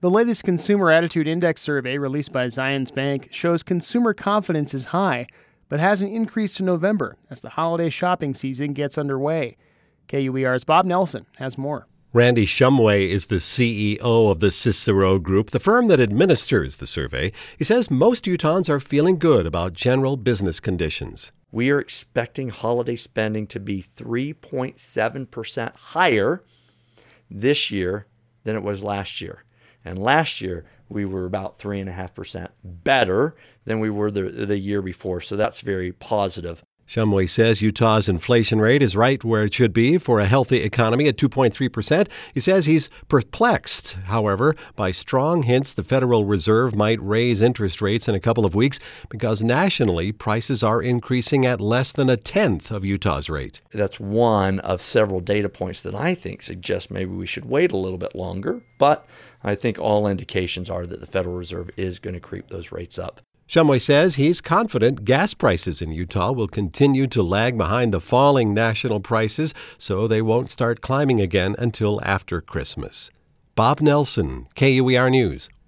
The latest Consumer Attitude Index survey released by Zions Bank shows consumer confidence is high, but hasn't increased in November as the holiday shopping season gets underway. KUER's Bob Nelson has more. Randy Shumway is the CEO of the Cicero Group, the firm that administers the survey. He says most Utahns are feeling good about general business conditions. We are expecting holiday spending to be 3.7% higher this year than it was last year. And last year, we were about 3.5% better than we were the year before. So that's very positive. Shumway says Utah's inflation rate is right where it should be for a healthy economy at 2.3%. He says he's perplexed, however, by strong hints the Federal Reserve might raise interest rates in a couple of weeks because nationally prices are increasing at less than a tenth of Utah's rate. That's one of several data points that I think suggest maybe we should wait a little bit longer. But I think all indications are that the Federal Reserve is going to creep those rates up. Shumway says he's confident gas prices in Utah will continue to lag behind the falling national prices, so they won't start climbing again until after Christmas. Bob Nelson, KUER News.